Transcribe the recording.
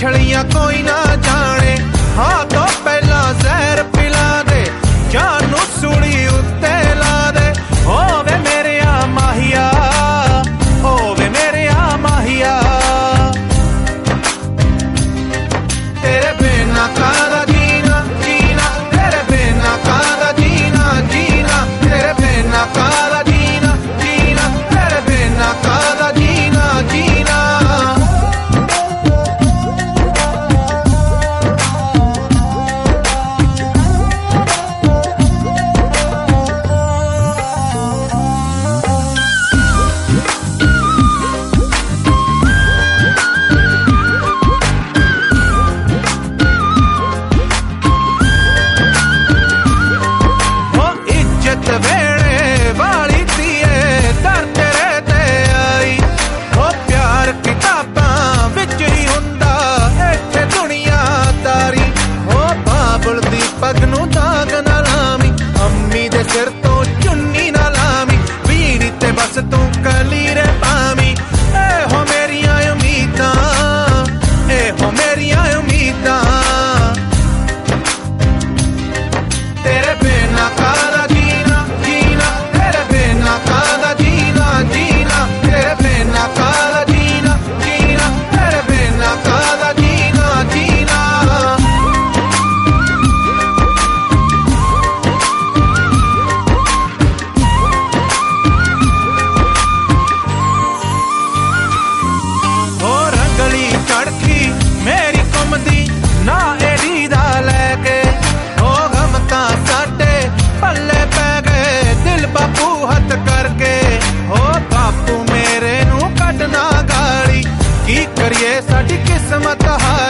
पिछलियां कोई ना जाने, हाँ तो पहला जहर पिला दे, जानू सूली उत्ते ला दे। होवे मेरे आ माहिया, होवे मेरे आ माहिया, तेरे बिना कादा जीना जीना, तेरे बिना कादा जीना जीना, तेरे बिना कादा जीना जीना, तेरे बिना कादा जीना जीना। वेड़े वाली दिए दर तेरे ते आई, हो प्यार किताबां विच ही हुंदा इत्थे दुनियादारी। हो बाबुल दी पग नूं दाग ना लावी, अम्मी दे सिर तो चुन्नी ना लावी, वीणी ते बस तू कलीरे पावी। ए हो मेरियां उम्मीदां, ए हो मेरियां उम्मीदां, तेरे बिना कादा जीना जीना, तेरे बिना कादा जीना जीना, तेरे बिना कादा जीना जीना, तेरे बिना कादा जीना जीना। हो रंगली चढ़की मेरी कुमदी ना एडी दा लैके, हो गमता साडे पल्ले पै गए दिल बापू हथ करके। हो बापू मेरे नू कटना गाली, की करिए साडी किस्मत हारी।